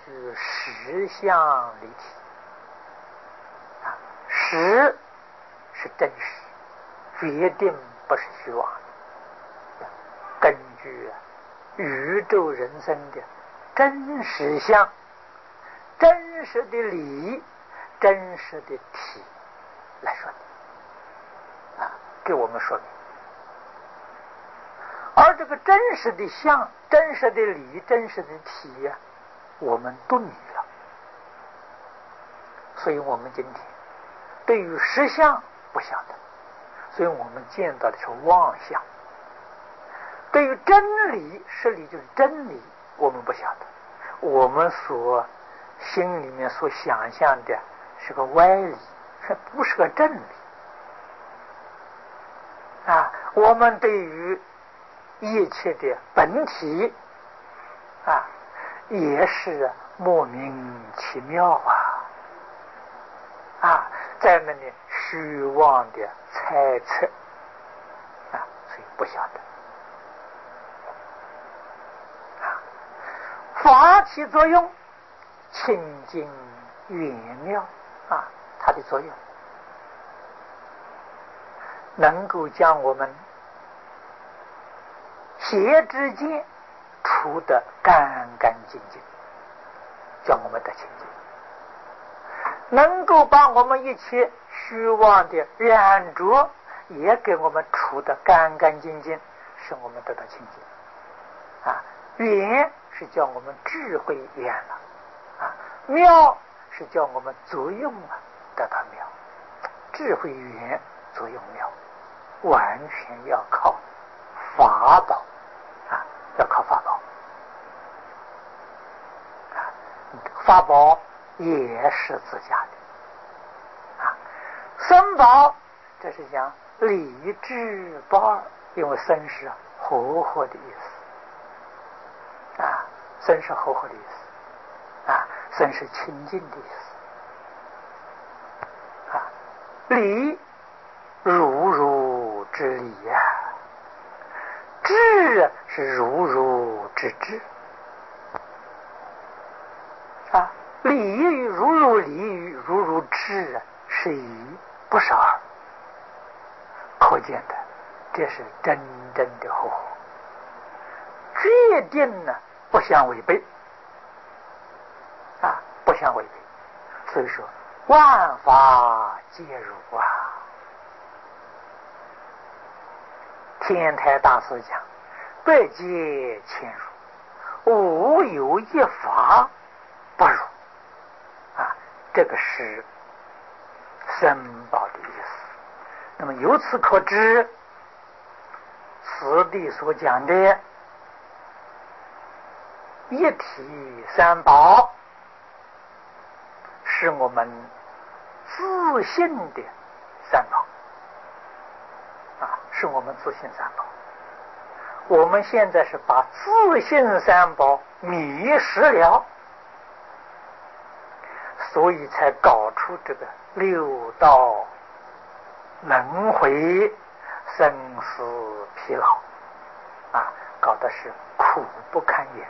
居实相离体实是真实，决定不是虚妄的。根据宇宙人生的真实相、真实的理、真实的体来说的给我们说明。而这个真实的相、真实的理、真实的体我们都迷了。所以我们今天对于实相不晓得，所以我们见到的是妄相。对于真理，实理就是真理，我们不晓得，我们所心里面所想象的是个歪理，不是个真理我们对于一切的本体也是莫名其妙在那里虚妄的猜测所以不晓得法起作用，清净圆妙它的作用能够将我们邪之见除得干干净净，将我们得清净，能够把我们一切虚妄的染着也给我们除得干干净净，使我们得到清净圆是叫我们智慧圆了妙是叫我们作用得到妙，智慧圆作用妙，完全要靠法宝要靠法宝法宝也是自家的僧宝这是讲理智宝，因为僧是和合的意思僧是和合的意思僧是清净的意思理如如之理智是如如之智理与如如理与如如智是一不是二，可见的这是真正的和合，决定不相违背不相违背。所以说万法皆如天台大师讲百界千如，无有一法不如这个是僧宝的意思。那么由此可知，此地所讲的一体三宝是我们自信的三宝是我们自信三宝。我们现在是把自信三宝迷失了，所以才搞出这个六道轮回、生死疲劳搞的是苦不堪言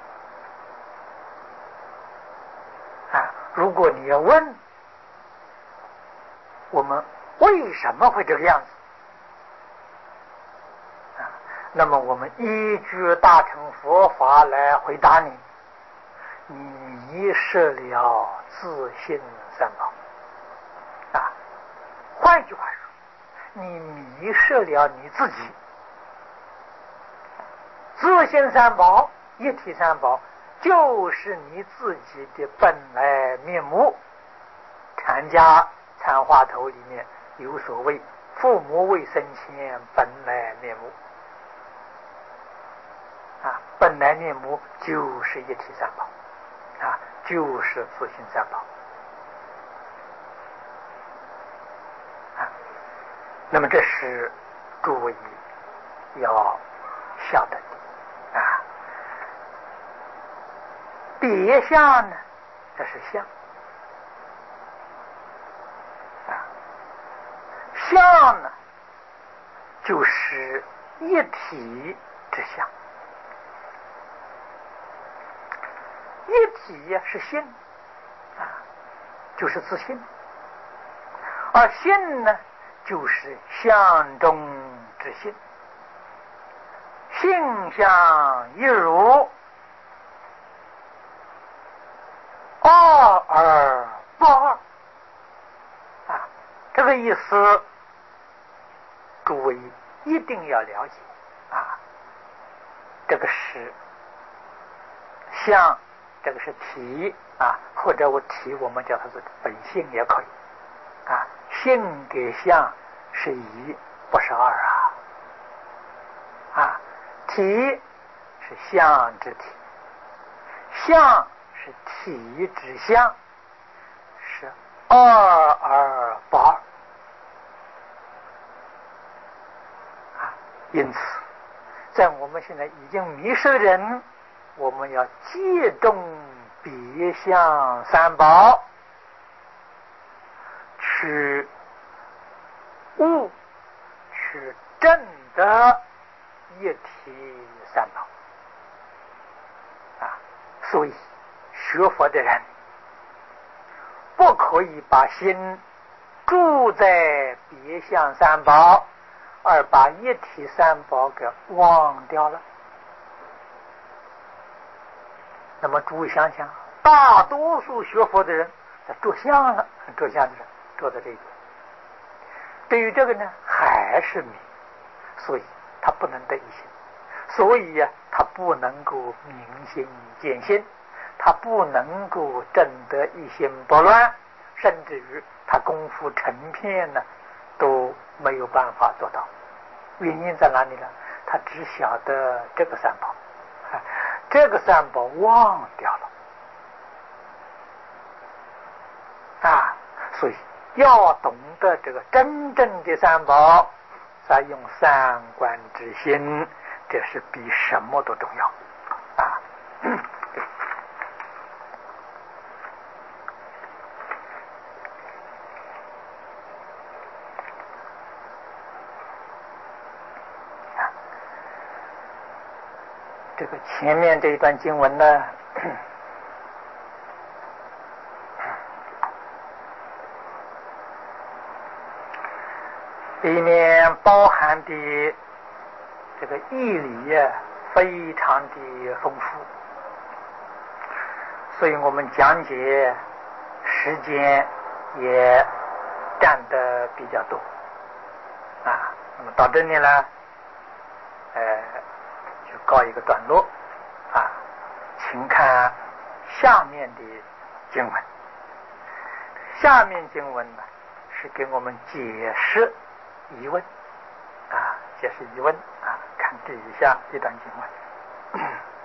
如果你要问我们为什么会这个样子那么我们依据大乘佛法来回答你，你迷失了自信三宝换句话说，你迷失了你自己。自信三宝、一体三宝就是你自己的本来面目。禅家禅话头里面有所谓父母未生前本来面目本来面目就是一体三宝就是自信三宝那么这是诸位要晓得的别相呢，这是相相呢就是一体之相。 一体是心啊，就是自信，而信呢，就是相中之信，性相一如，二而不二啊，这个意思，诸位一定要了解啊。这个是相，这个是体啊，或者我们叫它是本性也可以啊。性跟相是一，不是二啊。体是相之体，相是体之相，是二而不二啊。因此在我们现在已经迷失的人，我们要借重别相三宝，去悟，去证得一体三宝啊。所以学佛的人不可以把心住在别相三宝，而把一体三宝给忘掉了。那么诸位想想，大多数学佛的人他着相了，着相的人着在这一点，对于这个呢还是迷，所以他不能得一心，所以他不能够明心见性，他不能够证得一心不乱，甚至于他功夫成片呢都没有办法做到。原因在哪里呢？他只晓得这个三宝，这个三宝忘掉了啊。所以要懂得这个真正的三宝，再用三观之心，这是比什么都重要啊。这个前面这一段经文呢，里面包含的这个义理非常的丰富，所以我们讲解时间也占得比较多啊。那么到这里呢，就告一个段落啊，请看下面的经文。下面经文呢是给我们解释疑问啊，解释疑问啊。看底下一段经文：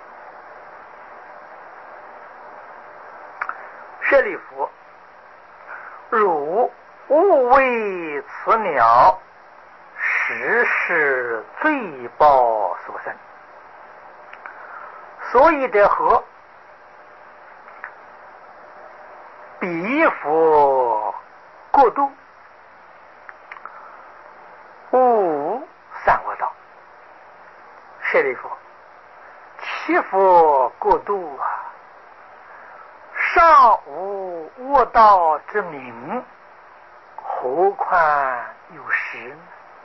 舍利弗，汝勿为此鸟，实是罪报所生。所以者何？彼佛过度，无三恶道。舍利弗，其佛过度啊，尚无恶道之名，何况有实呢？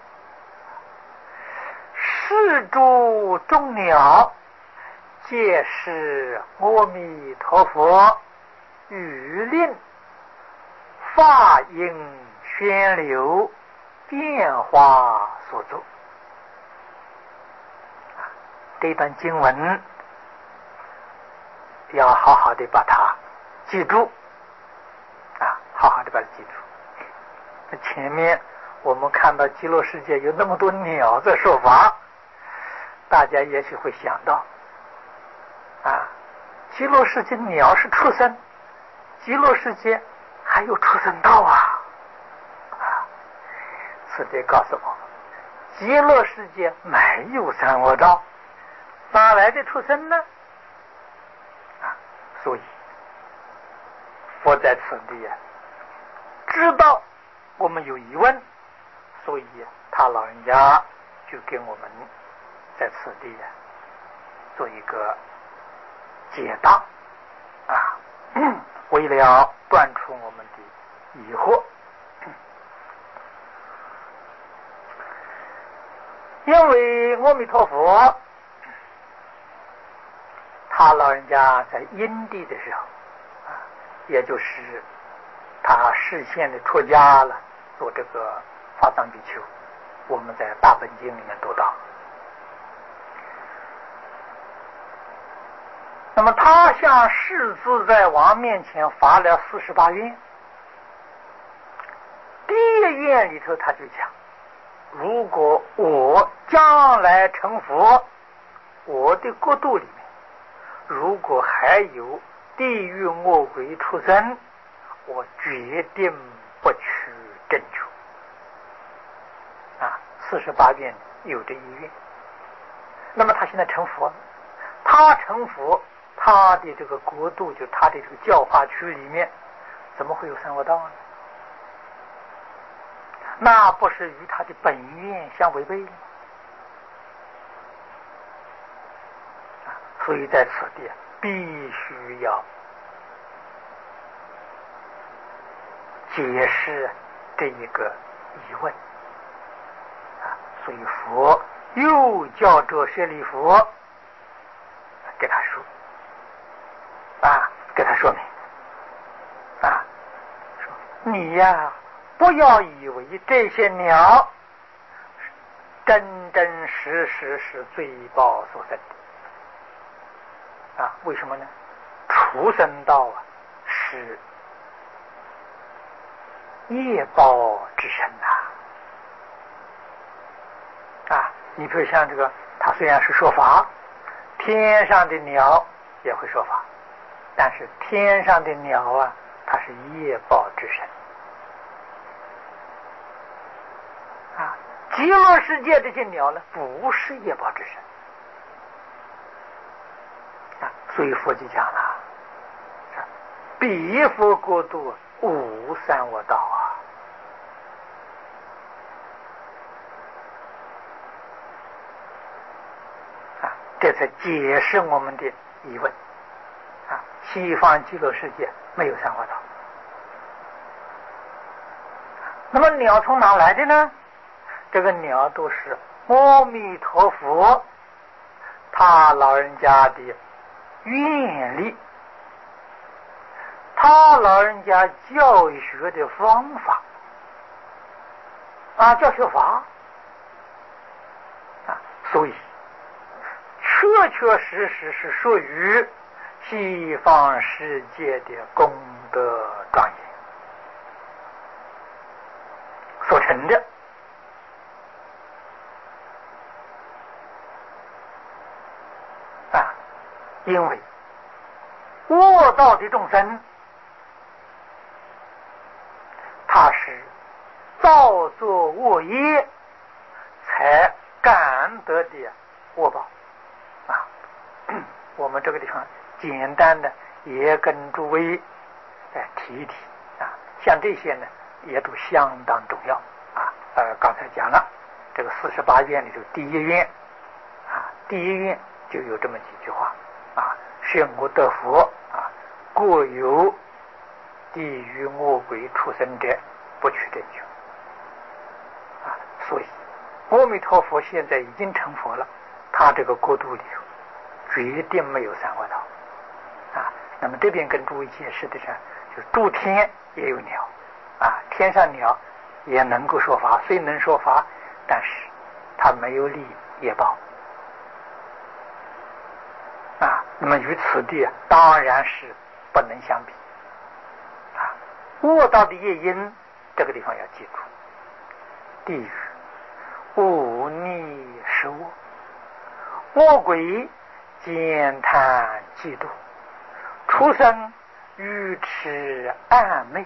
是诸众鸟，皆是阿弥陀佛语令法音宣流变化所作。这段经文要好好的把它记住啊，好好的把它记住。那前面我们看到极乐世界有那么多鸟在说法，大家也许会想到啊，极乐世界鸟是畜生，极乐世界还有畜生道啊！此地告诉我们，极乐世界没有三恶道，哪来的畜生呢？所以佛在此地知道我们有疑问，所以他老人家就给我们在此地做一个解答为了断除我们的疑惑，因为阿弥陀佛他老人家在因地的时候也就是他视线的出家了，做这个法藏比丘，我们在大本经里面读到。那么他向世自在王面前发了48愿，第一愿里头他就讲，如果我将来成佛，我的国度里面如果还有地狱恶鬼畜生，我决定不去征求。48愿有这一愿。那么他现在成佛了，他成佛，他的这个国度，就他的这个教化区里面，怎么会有三恶道呢？那不是与他的本愿相违背吗？所以在此地必须要解释这一个疑问所以佛又叫这舍利弗给他说给他说明说你呀，不要以为这些鸟真真实实是罪报所生的为什么呢？畜生道是业报之身你比如像这个，它虽然是说法，天上的鸟也会说法，但是天上的鸟它是业报之身极乐世界这些鸟呢，不是业报之身所以佛就讲了，彼佛国度无三恶道这才解释我们的疑问西方极乐世界没有三恶道。那么鸟从哪来的呢？这个鸟都是阿弥陀佛他老人家的愿力，他老人家教学的方法教学法所以确确实实是属于西方世界的功德庄严所成的因为恶道的众生他是造作恶业才感得的恶报我们这个地方简单的也跟诸位提一提像这些呢也都相当重要刚才讲了这个48愿里头第一愿第一愿就有这么几句话圣我得佛过有地狱恶鬼畜生者不取真求所以阿弥陀佛现在已经成佛了，他这个国度里头决定没有三恶道那么这边跟诸位解释的是，就诸天也有鸟天上鸟也能够说法，虽能说法，但是它没有利业报那么与此地当然是不能相比恶道的业因这个地方要记住，地狱忤逆施恶，恶鬼奸贪嫉妒，畜生愚痴暗昧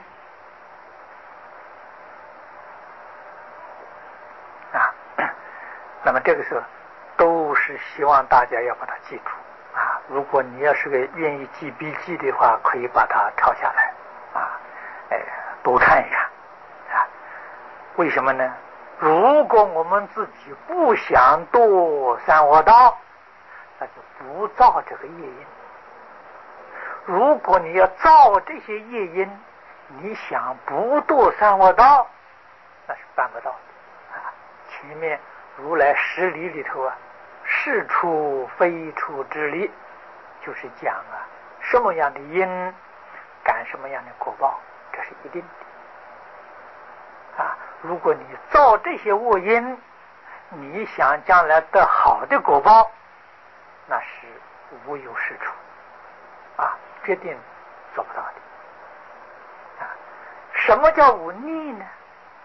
那么这个时候都是希望大家要把它记住如果你要是个愿意记笔记的话，可以把它抄下来多看一看为什么呢？如果我们自己不想堕三恶道，那就不造这个业因。 如果你要造这些业因，你想不堕三恶道，那是办不到的啊。前面如来10理里头啊，是处非处之理，就是讲啊，什么样的因感什么样的果报，这是一定的啊。如果你造这些恶因，你想将来得好的果报，那是无有是处啊，决定做不到的啊。什么叫忤逆呢？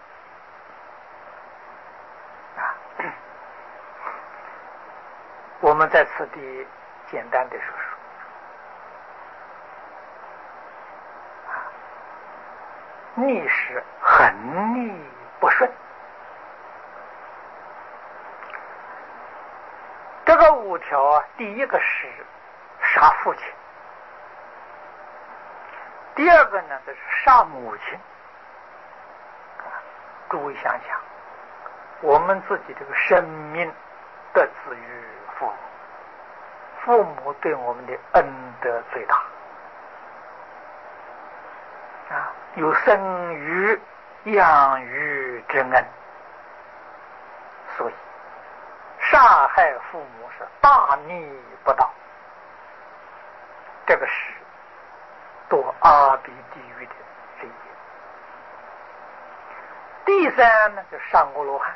啊，我们在此地简单的说说啊，逆是很逆不顺。这个5条啊，第一个是杀父亲，第二个呢就是杀母亲。诸位想想，我们自己这个生命得自于父母，父母对我们的恩德最大啊，有生育养育之恩，所以杀害父母是大逆不道，这个是堕阿鼻地狱的罪业。第三呢，就杀阿罗汉。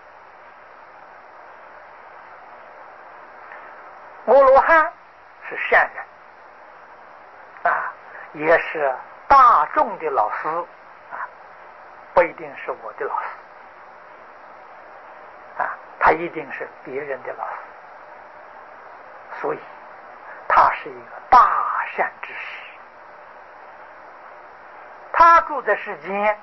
阿罗汉是善人啊，也是大众的老师啊，不一定是我的老师啊，他一定是别人的老师，所以他是一个大善之士。他住在世间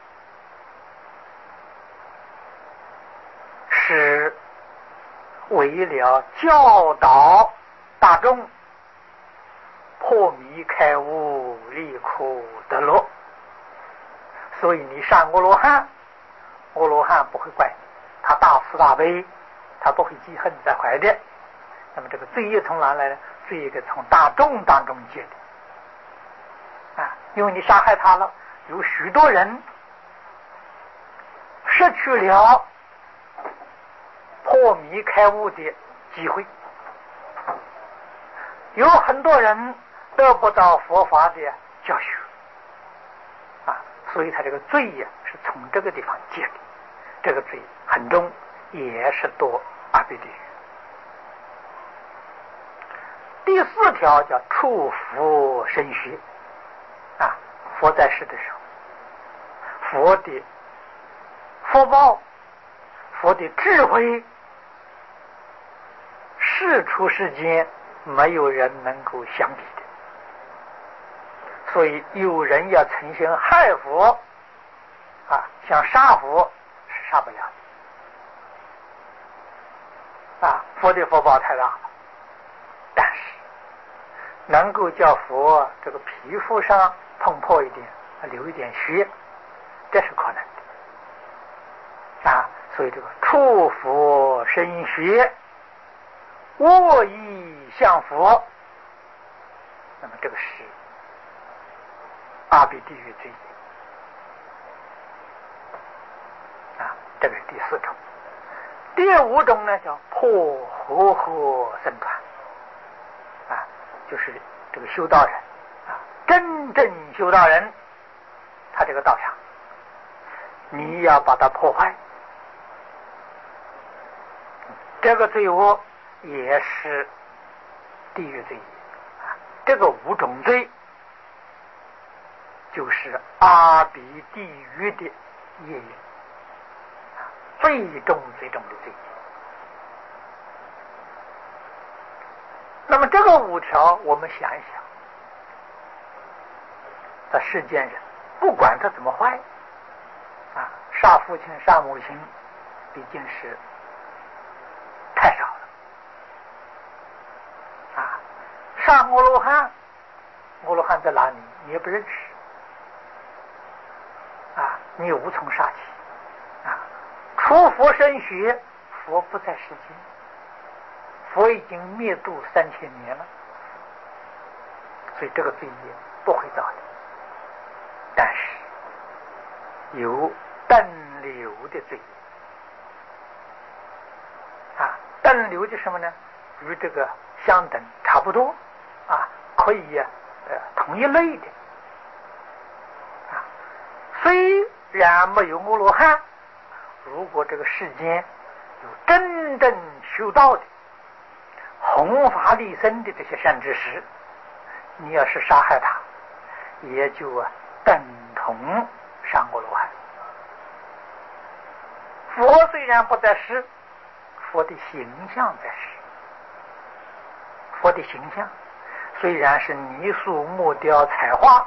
是为了教导大众破迷开悟，离苦得乐，所以你杀阿罗汉，阿罗汉不会怪你，他大慈大悲，他不会记恨在怀的。那么这个罪业从哪来呢？罪业从大众当中结的啊，因为你杀害他了，有许多人失去了破迷开悟的机会，有很多人得不到佛法的教学啊，所以他这个罪呀是从这个地方结的，这个罪很重，也是堕阿鼻地狱。第4条叫触佛身学啊，佛在世的时候，佛的福报，佛的智慧，世出世间没有人能够相比的，所以有人要存心害佛啊，想杀佛是杀不了的啊，佛的福报太大了，但是能够叫佛这个皮肤上碰破一点，流一点血，这是可能的啊。所以这个触佛身学，恶意向佛，那么这个是阿鼻地狱罪业啊，这个是第4种。第5种呢叫破和合僧团啊，就是这个修道人啊，真正修道人，他这个道场你要把它破坏，这个罪恶也是地狱罪业啊。这个5种罪就是阿鼻地狱的业因啊，最重最重的罪业。那么这个5条我们想一想，在世间人不管他怎么坏啊，杀父亲杀母亲毕竟是太少了啊，杀阿罗汉，阿罗汉在哪里你也不认识啊，你也无从杀起啊。除佛身学，佛不在世间，佛已经灭度3000年了， 所以这个罪业不会造的。但是有等流的罪业等流的什么呢？与这个相等差不多可以同一类的虽然没有阿罗汉，如果这个世间有真正修道的弘法利生的这些善知识，你要是杀害他，也就等同上阿罗汉。佛虽然不在世，佛的形象在世。佛的形象虽然是泥塑木雕彩画，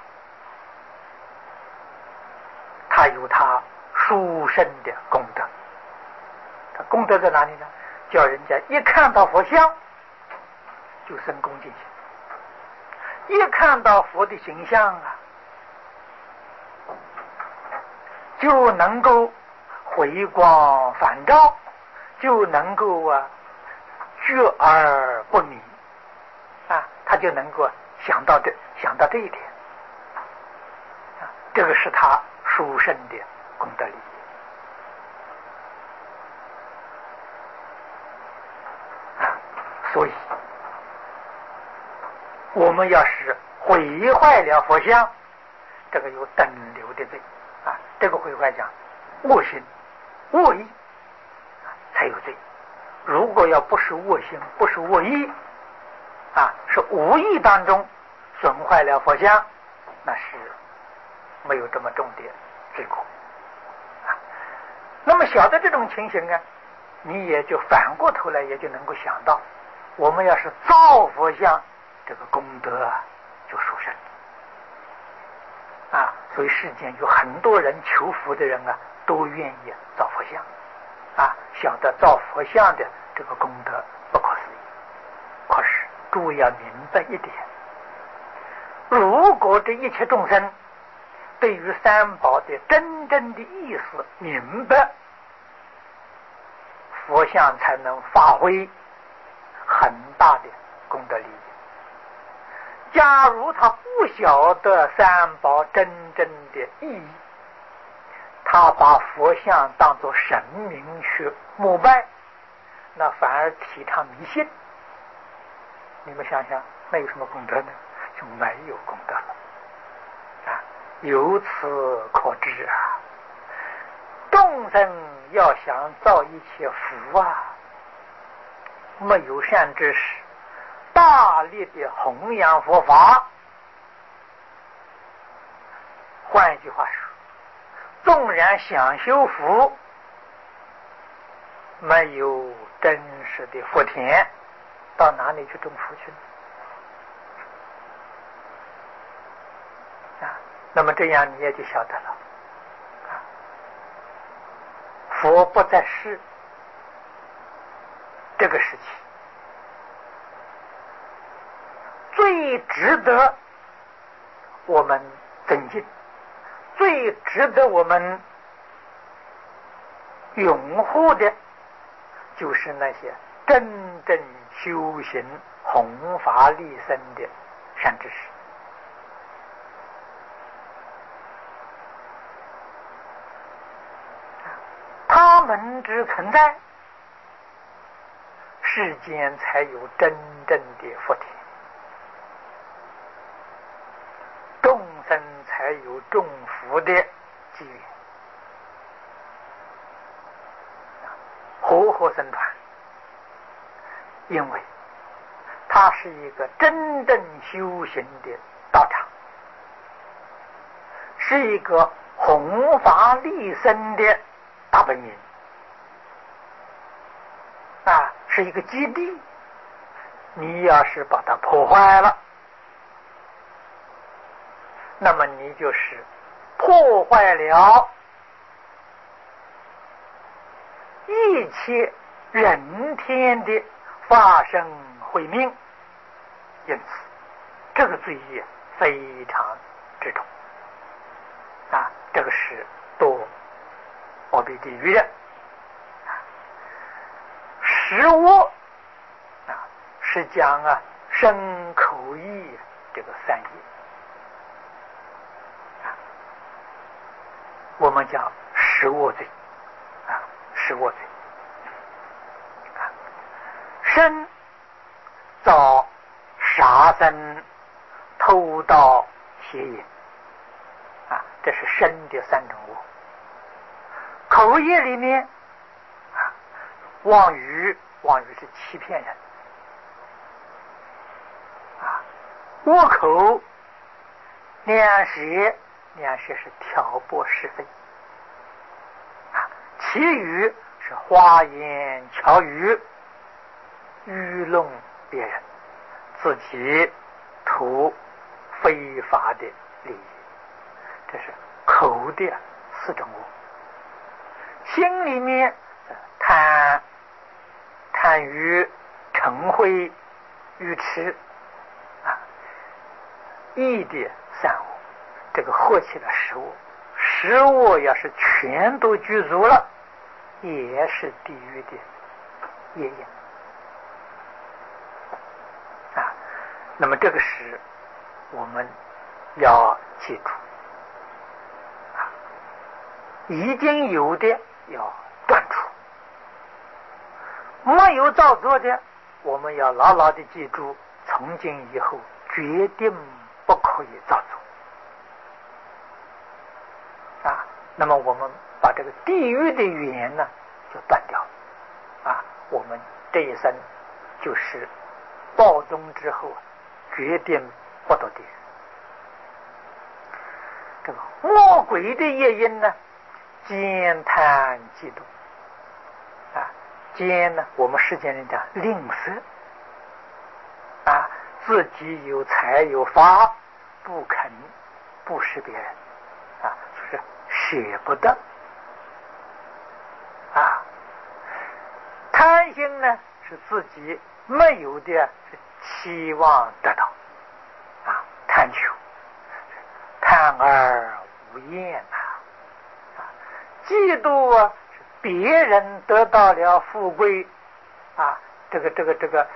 他有他殊胜的功德。他功德在哪里呢？叫人家一看到佛像就生恭敬心，一看到佛的形象就能够回光返照，就能够觉而不迷他就能够想到这一点这个是他殊胜的功德利益。所以我们要是毁坏了佛像，这个有等流的罪这个毁坏讲恶心恶意才有罪。如果要不是恶心不是恶意是无意当中损坏了佛像，那是没有这么重的罪过那么晓得这种情形你也就反过头来也就能够想到，我们要是造佛像，这个功德就殊胜所以世间有很多人求福的人都愿意造佛像晓得造佛像的这个功德不可思议。可是诸位要明白一点，如果这一切众生对于三宝的真正的意思明白，佛像才能发挥很大的功德利益。假如他不晓得三宝真正的意义，他把佛像当作神明去膜拜，那反而提倡迷信。你们想想，那有什么功德呢？就没有功德了由此可知众生要想造一切福没有善知识大力的弘扬佛法，换一句话说，纵然想修福，没有真实的福田，到哪里去种福去呢？那么这样你也就晓得了佛不在世这个时期，最值得我们尊敬，最值得我们拥护的，就是那些真正修行弘法利生的善知识。他们之存在，世间才有真正的福田，众生才有种福的机缘。活活僧团，因为它是一个真正修行的道场，是一个弘法利生的大本营是一个基地。你要是把它破坏了，那么你就是破坏了一切人天的发生慧命，因此这个罪业非常之重这个是堕阿鼻地狱的。食恶是讲身口意这个三业我们讲食恶罪食恶罪身造杀生、偷盗、邪淫这是身的三种恶。口业里面妄语是欺骗人恶口，两舌是挑拨是非绮语是花言巧语，愚弄别人，自己图非法的利益，这是口的四种恶。心里面贪欲、嗔恚、愚痴意的三恶，这个合起来十恶。十恶要是全都具足了，也是地狱的业因那么这个是我们要记住已经有的要断除，没有造作的我们要牢牢的记住，从今以后决定不可以造作那么我们把这个地狱的缘呢就断掉我们这一生就是报宗之后决定不到地狱。这个魔鬼的业因呢，奸贪嫉妒奸呢我们世间人讲吝啬自己有财有法不肯布施别人就是舍不得贪心呢是自己没有的，是期望得到贪求，贪而无厌嫉妒是别人得到了富贵这个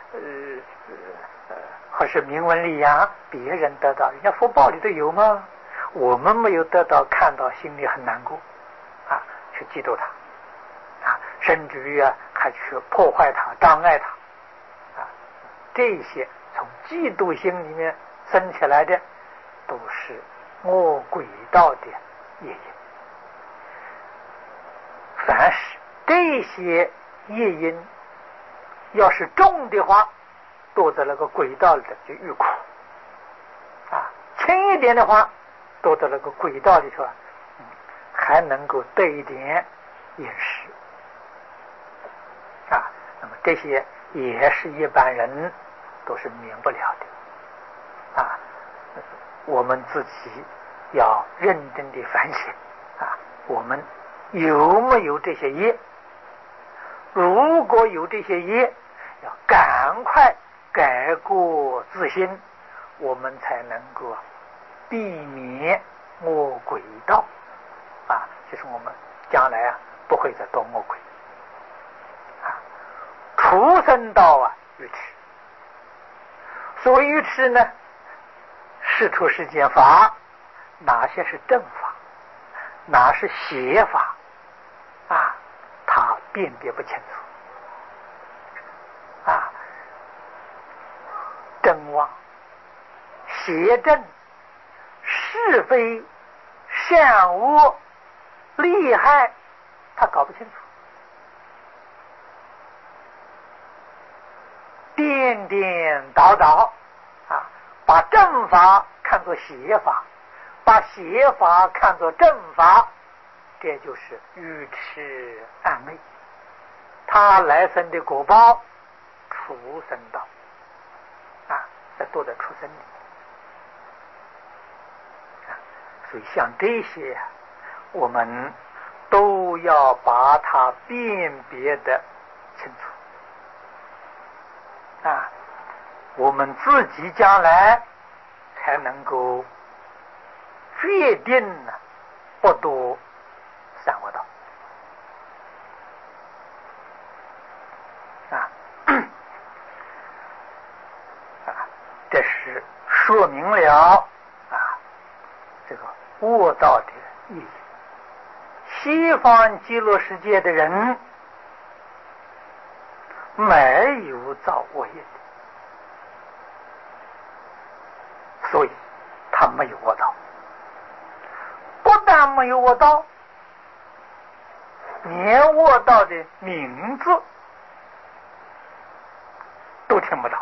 或是名闻利养，别人得到，人家福报里头有吗？我们没有得到，看到心里很难过去嫉妒他甚至于还去破坏他、障碍他这些从嫉妒心里面生起来的都是魔鬼道的业因。凡是这些业因要是重的话，堕在那个轨道里头就愈苦轻一点的话，堕在那个轨道里头还能够得一点饮食那么这些也是一般人都是免不了的我们自己要认真的反省我们有没有这些业？如果有这些业，要赶快改过自新，我们才能够避免魔鬼道就是我们将来不会再堕魔鬼畜生道愚痴。所谓愚痴呢，世出世间法哪些是正法，哪是邪法他辨别不清楚正妄、邪正、是非、善恶、利害，他搞不清楚，颠颠倒倒把正法看作邪法，把邪法看作正法，这就是愚痴暗昧。他来生的果报畜生道这都在畜生里所以像这些我们都要把它辨别的清楚我们自己将来才能够决定不堕三恶道这是说说明了这个悟道的意义。西方极乐世界的人没有造恶业的，所以他没有恶道。不但没有恶道，连恶道的名字都听不到。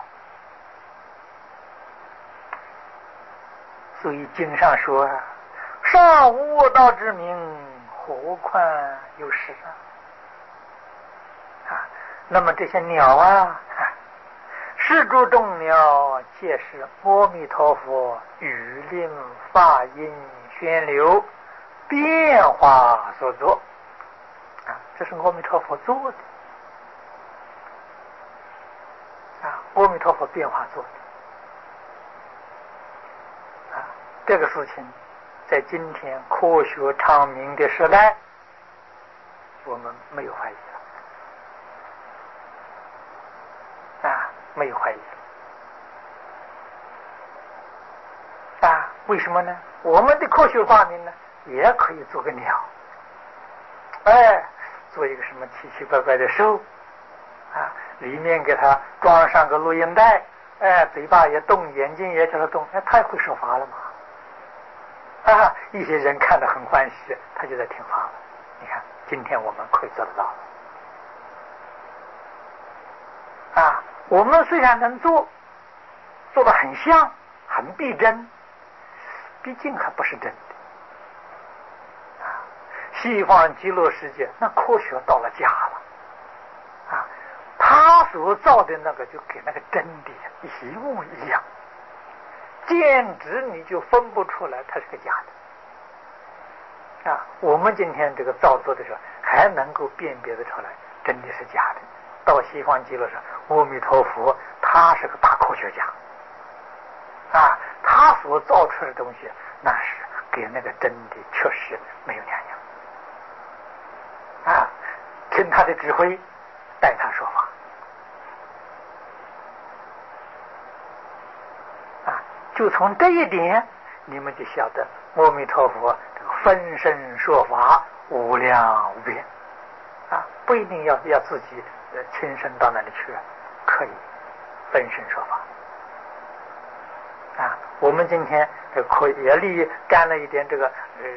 所以经上说尚无恶道之名，何况有实那么这些鸟是诸众鸟，皆是阿弥陀佛语令法音宣流变化所作这是阿弥陀佛做的阿弥陀佛变化做的这个事情在今天科学昌明的时代，我们没有怀疑了没有怀疑了为什么呢？我们的科学发明呢，也可以做个鸟做一个什么奇奇怪怪的兽里面给它装上个录音带嘴巴也动，眼睛也叫它动，太会说法了嘛一些人看得很欢喜，他就在听法了。你看今天我们可以做得到我们虽然能做得很像很逼真，毕竟还不是真的西方极乐世界那科学到了家了他所造的那个就跟那个真的一模一样，简直你就分不出来它是个假的我们今天这个造作的时候还能够辨别得出来真的是假的。到西方极乐上，阿弥陀佛他是个大科学家他所造出来的东西那是跟那个真的确实没有两样听他的指挥，带他说法就从这一点你们就晓得阿弥陀佛这个分身说法无量无边不一定要自己亲身到那里去，可以分身说法我们今天可也干了一点这个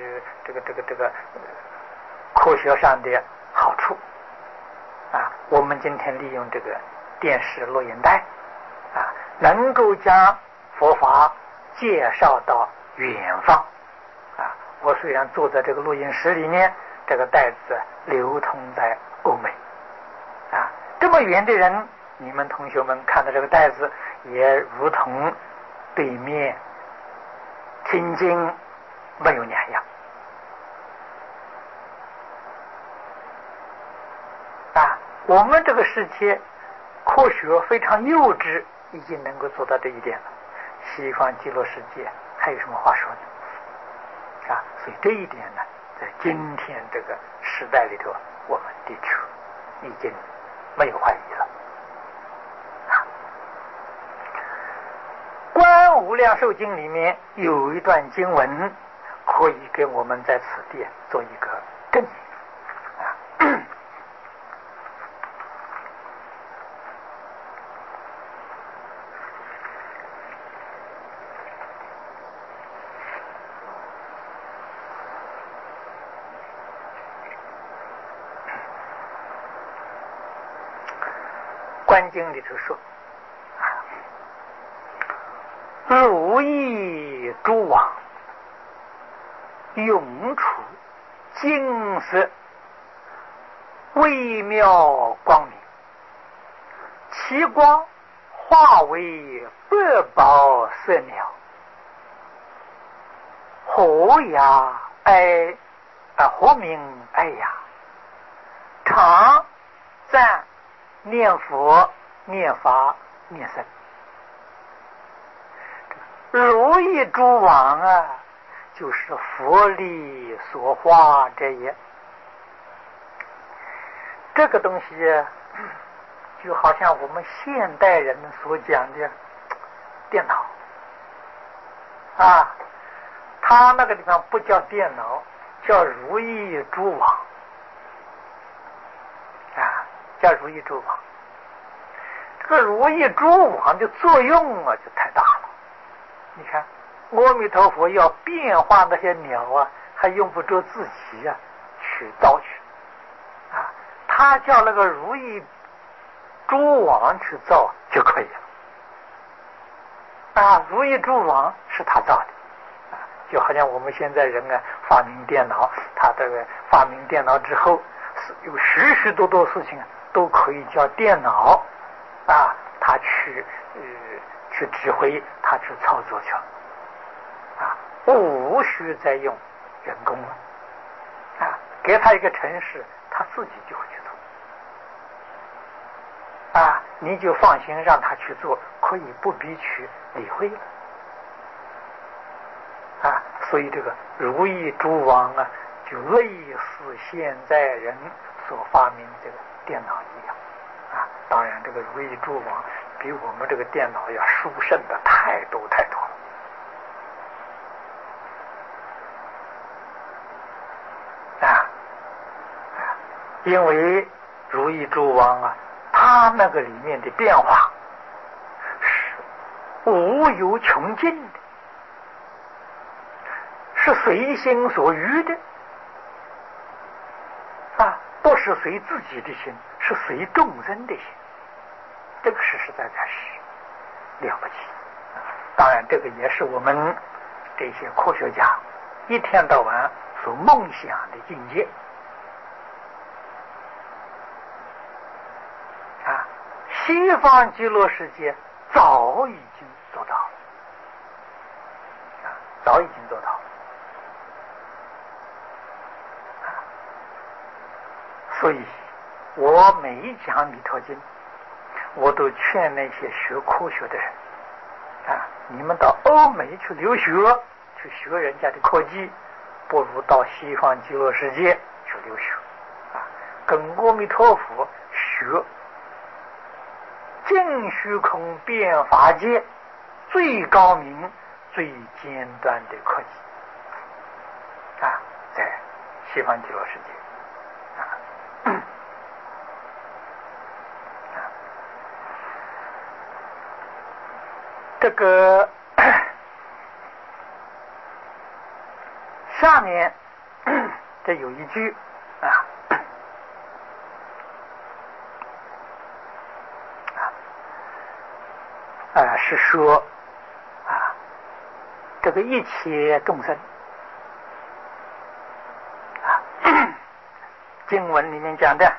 科学上的好处我们今天利用这个电视录音带能够将佛法介绍到远方我虽然坐在这个录音室里面，这个带子流通在欧美这么远的人，你们同学们看到这个带子也如同对面听经没有两样我们这个世界科学非常幼稚，已经能够做到这一点了，西方极乐世界还有什么话说的所以这一点呢，在今天这个时代里头，我们的确已经没有怀疑了观无量寿经里面有一段经文可以给我们在此地做一个证明观经里头说如意诸王涌出金色微妙光明，其光化为百宝色鸟，何呀何名哎呀，常赞念佛念法念僧。如意诸王就是佛力所化者也。这个东西就好像我们现代人所讲的电脑啊，他那个地方不叫电脑，叫如意蛛网啊，叫如意蛛网。这个如意蛛网的作用啊，就太大了。你看，阿弥陀佛要变化那些鸟啊，还用不着自己啊去造去啊，他叫那个如意蛛网去造就可以了啊。如意蛛网是他造的啊，就好像我们现在人啊发明电脑，他这个发明电脑之后，有许许多多事情都可以叫电脑啊，他去指挥，他去操作去了啊，无需再用人工了啊，给他一个程式，他自己就会去做啊，你就放心让他去做，可以不必去理会了啊。所以这个如意蛛网啊，就类似现在人所发明这个电脑一样啊。当然，这个如意蛛网比我们这个电脑要殊胜的太多太多了啊！因为如意蛛网啊，它那个里面的变化是无有穷尽的，是随心所欲的啊，不是随自己的心，是随众生的心。这个实实在在是了不起。当然，这个也是我们这些科学家一天到晚所梦想的境界啊。西方极乐世界早已经做到了啊，早已经做到了啊。所以我每一讲弥陀经，我都劝那些学科学的人啊，你们到欧美去留学，去学人家的科技，不如到西方极乐世界去留学啊，跟阿弥陀佛学净虚空变法界最高明最尖端的科技啊，在西方极乐世界这个下面这有一句是说这个一切众生经文里面讲的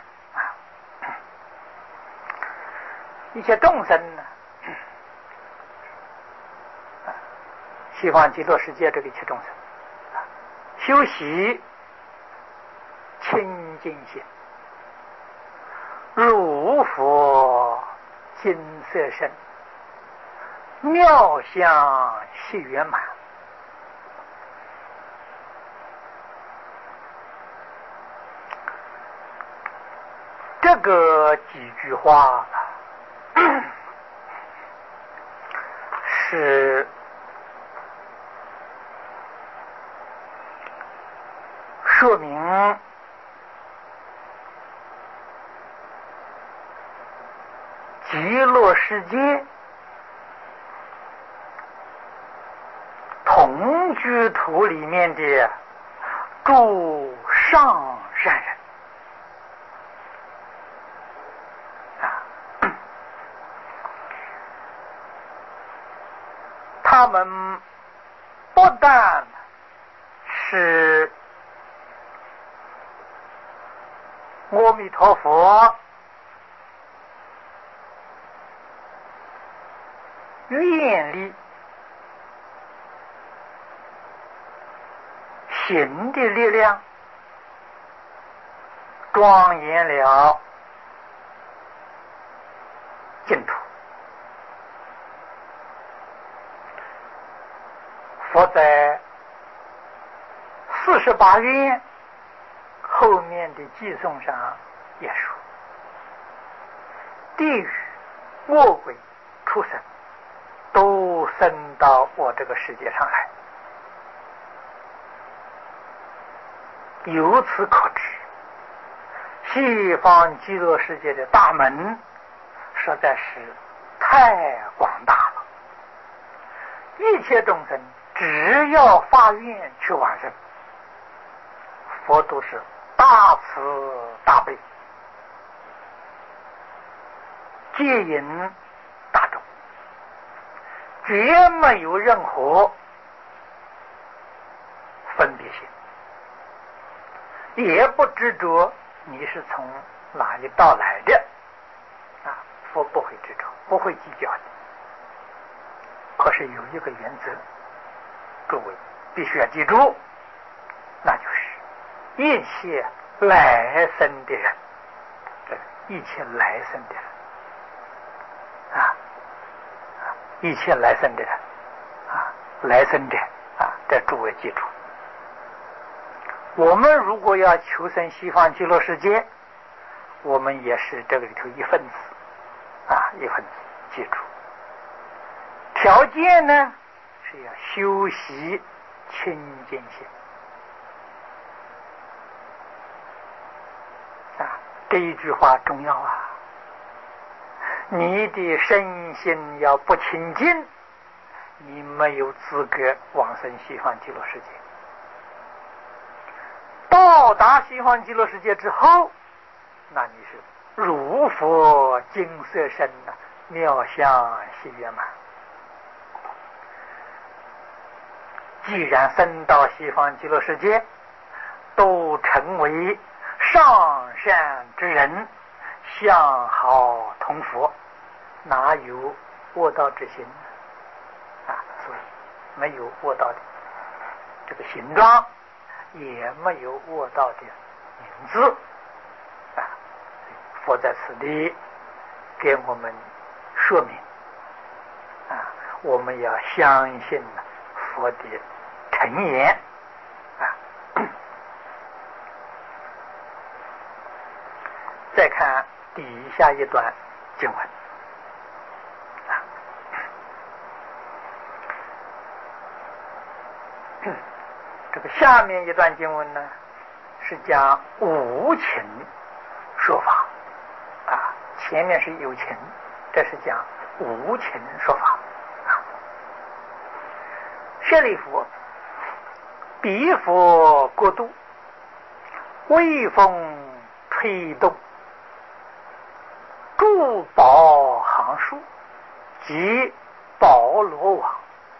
一切众生呢，西方极乐世界这个一切众生修习清净心，入佛金色身，妙相系圆满。这个几句话是说明极乐世界同居土里面的诸上善人他们不但是阿弥陀佛愿力行的力量庄严了净土，佛在48愿后面的偈颂上也说，地狱、恶鬼、畜生都生到我这个世界上来。由此可知，西方极乐世界的大门实在是太广大了，一切众生只要发愿去往生，佛都是大慈大悲，接引大众，绝没有任何分别心，也不执着你是从哪里到来的啊，佛不会执着，不会计较的。可是有一个原则，诸位必须要记住，那就是一切来生的人，一切来生的人一切来生的人来生者这诸位记住。我们如果要求生西方极乐世界，我们也是这个里头一份子一份子，记住。条件呢是要修习清净心这一句话重要你的身心要不清净，你没有资格往生西方极乐世界。到达西方极乐世界之后，那你是如佛金色身妙相细圆满。既然生到西方极乐世界，都成为上善之人，相好同佛，哪有卧道之心所以没有卧道的这个形状，也没有卧道的名字佛在此地给我们说明我们要相信佛的诚言再看底下一段经文这个下面一段经文呢是讲无情说法前面是有情，这是讲无情说法舍利弗，彼佛国度，微风吹动，诸宝行树及宝罗网，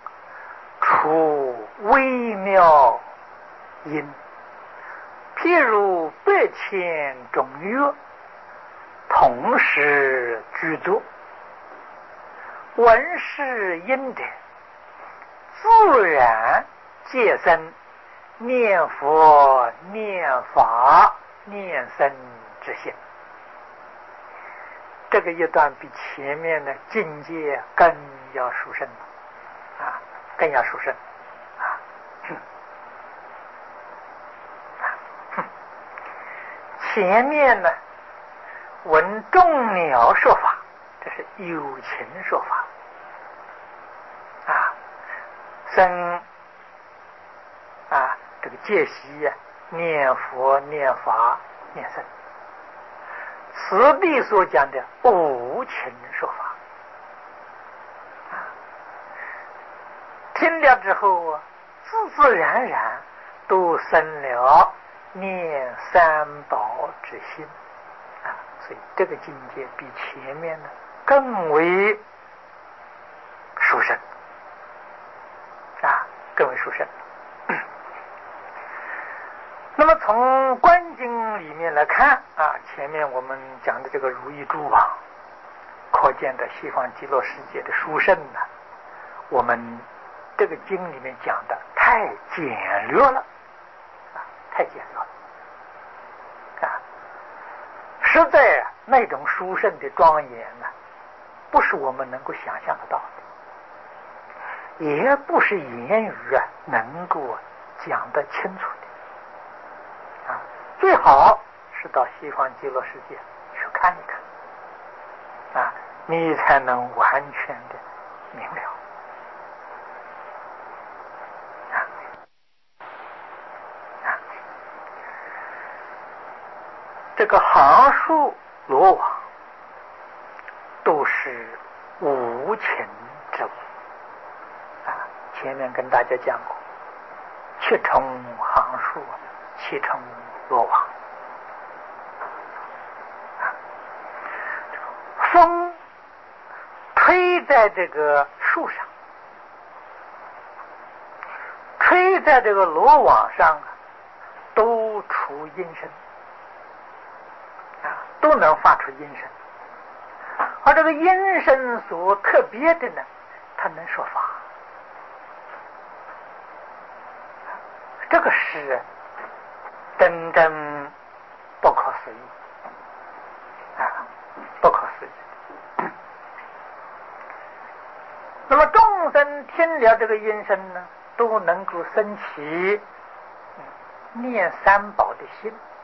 出微妙音，譬如100,000种乐，同时具足，闻是音者，自然戒生念佛念法念僧之心。这个一段比前面的境界更要殊胜更要殊胜前面呢闻众鸟说法，这是有情说法僧这个戒习念佛念法念僧。此地所讲的无情说法听了之后自自然然都生了念三宝之心所以这个境界比前面呢更为殊胜更为殊胜。那么从观经里面来看前面我们讲的这个如意珠网，可见的西方极乐世界的殊胜我们这个经里面讲的太简略了太简略了实在那种殊胜的庄严不是我们能够想象得到的，也不是言语能够讲得清楚的最好是到西方极乐世界去看一看你才能完全的明了。 这个行树罗网都是无情之物啊。前面跟大家讲过，七重行树，七重罗网。风吹在这个树上，吹在这个罗网上，都出音声啊，都能发出音声。而这个音声所特别的呢，它能说法。这个是真正不可思议啊，不可思议。那么众生听了这个音声呢，都能够生起念三宝的心